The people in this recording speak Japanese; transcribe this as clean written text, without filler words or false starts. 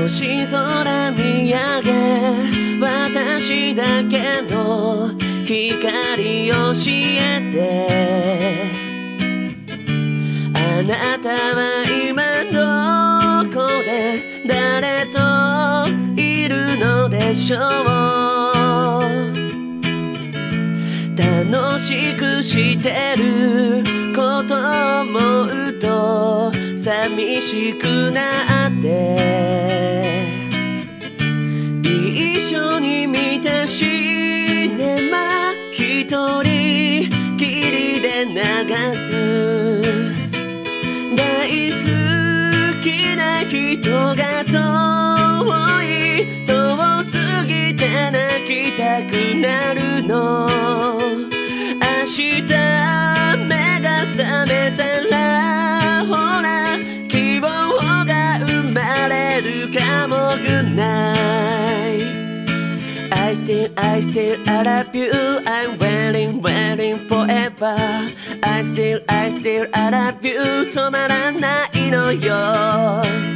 星空見上げ私だけの光教えてあなたは今どこで誰といるのでしょう楽しくしてること思うと寂しくなって一緒に見たシネマ一人きりで流す大好きな人が遠い遠すぎて泣きたくなるの明日目が覚めたらほら希望が生まれるかもぐない I still, I love you I'm waiting, waiting forever I still, I love you 止まらないのよ